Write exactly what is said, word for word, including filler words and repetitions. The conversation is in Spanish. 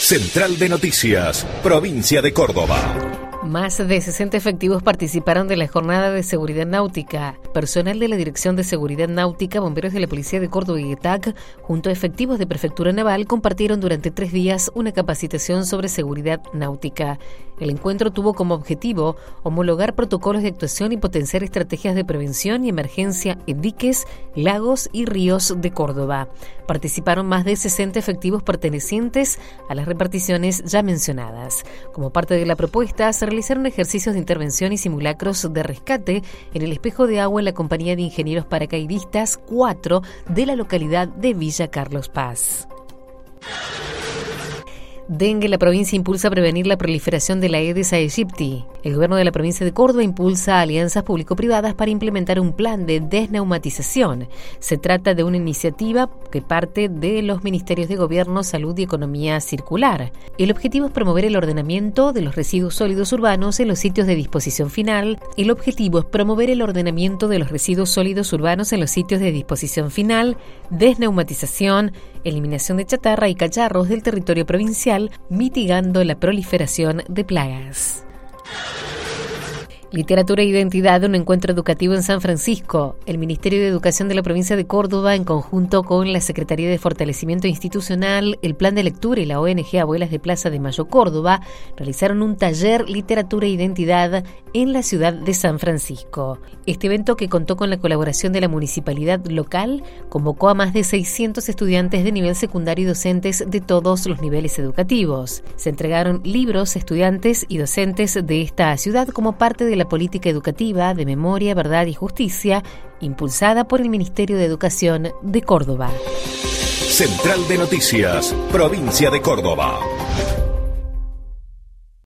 Central de Noticias, Provincia de Córdoba. Más de sesenta efectivos participaron de la jornada de seguridad náutica. Personal de la Dirección de Seguridad Náutica, bomberos de la Policía de Córdoba y E T A C, junto a efectivos de Prefectura Naval, compartieron durante tres días una capacitación sobre seguridad náutica. El encuentro tuvo como objetivo homologar protocolos de actuación y potenciar estrategias de prevención y emergencia en diques, lagos y ríos de Córdoba. Participaron más de sesenta efectivos pertenecientes a las reparticiones ya mencionadas. Como parte de la propuesta, se realizaron ejercicios de intervención y simulacros de rescate en el espejo de agua en la compañía de ingenieros paracaidistas cuatro de la localidad de Villa Carlos Paz. Dengue. La provincia impulsa a prevenir la proliferación de la Aedes aegypti. El gobierno de la provincia de Córdoba impulsa alianzas público-privadas para implementar un plan de desneumatización. Se trata de una iniciativa que parte de los Ministerios de Gobierno, Salud y Economía Circular. El objetivo es promover el ordenamiento de los residuos sólidos urbanos en los sitios de disposición final. El objetivo es promover el ordenamiento de los residuos sólidos urbanos en los sitios de disposición final, desneumatización, eliminación de chatarra y cacharros del territorio provincial, mitigando la proliferación de plagas. Literatura e Identidad, un encuentro educativo en San Francisco. El Ministerio de Educación de la provincia de Córdoba, en conjunto con la Secretaría de Fortalecimiento Institucional, el Plan de Lectura y la O N G Abuelas de Plaza de Mayo Córdoba, realizaron un taller Literatura e Identidad en la ciudad de San Francisco. Este evento, que contó con la colaboración de la municipalidad local, convocó a más de seiscientos estudiantes de nivel secundario y docentes de todos los niveles educativos. Se entregaron libros a estudiantes y docentes de esta ciudad como parte de la política educativa de memoria, verdad y justicia, impulsada por el Ministerio de Educación de Córdoba. Central de Noticias, Provincia de Córdoba.